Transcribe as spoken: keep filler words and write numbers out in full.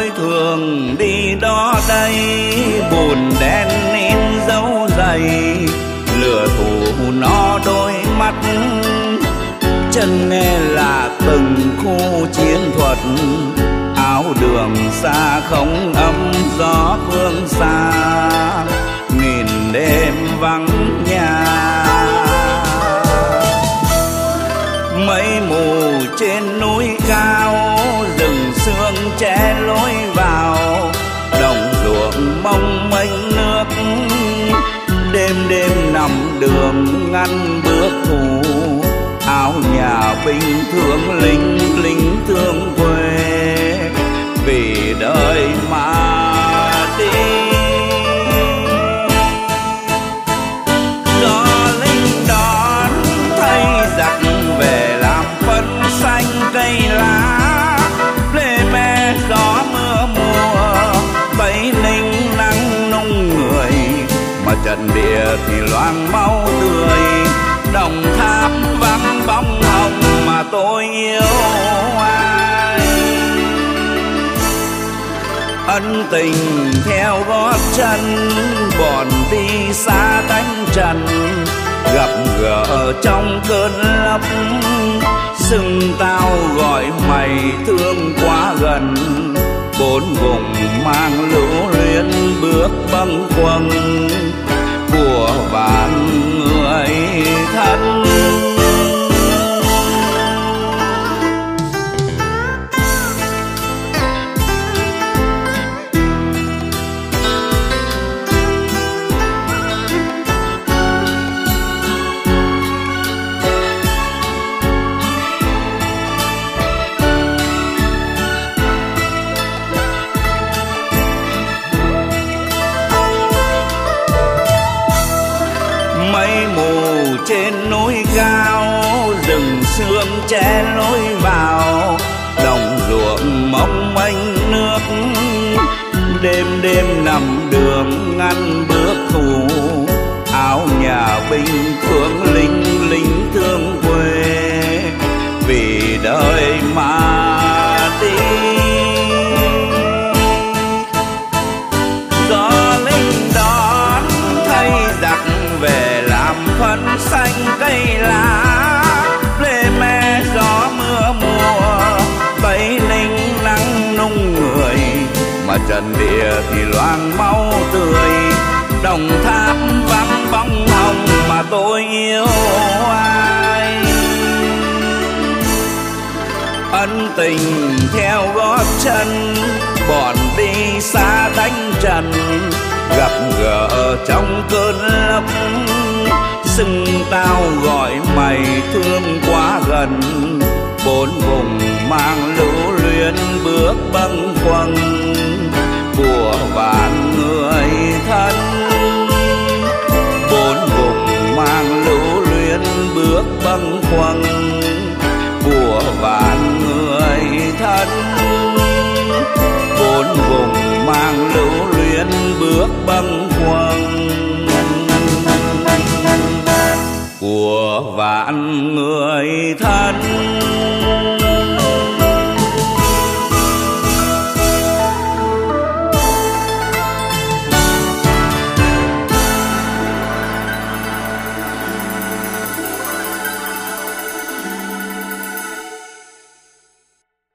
tôi thường đi đó đây, buồn đen in dấu dày, lửa thù nó đôi mắt, chân nghe là từng khu chiến thuật. Áo đường xa không ấm gió phương xa, nghìn đêm vắng nhà. Mây mù trên núi cao, rừng sương che lối vào, đồng ruộng mong mênh nước, đêm đêm nằm đường ngăn bước thù. Áo nhà binh thương lính, lính thương quê, vì đời mà đi. Gió lính đón thấy giặc về làm phân xanh cây lá, lê me gió mưa mùa, tây ninh nắng nung người, mà trận địa thì loang máu tươi. Đồng Tháp vắng bóng hồng mà tôi yêu ai. Ân tình theo gót chân, bọn đi xa đánh trần, gặp gỡ trong cơn lốc, xưng tao gọi mày thương quá gần. Bốn vùng mang lũ luyến bước bâng khuâng của vạn người thân. Mây mù trên núi cao, rừng sương che lối vào, đồng ruộng mong manh nước, đêm đêm nằm đường ngăn bước thù. Áo nhà binh thương lính, lính thương quê, vì đời mà đi. Gió lính đón thấy giặc về làm phân xanh cây lá, lê me gió mưa mùa, tây ninh nắng nung người, mà trận địa thì loang máu tươi. Đồng Tháp vắng bóng hồng mà tôi yêu ai. Ân tình theo gót chân, bọn đi xa đánh trần, gặp gỡ trong cơn lốc, xưng tao gọi mày thương quá gần. Bốn vùng mang lũ luyến bước bâng khuâng của vạn người thân. Bốn vùng mang lũ luyến bước bâng khuâng của vạn người thân. Bốn vùng mang lũ luyến bước bâng khuâng của vạn người thân.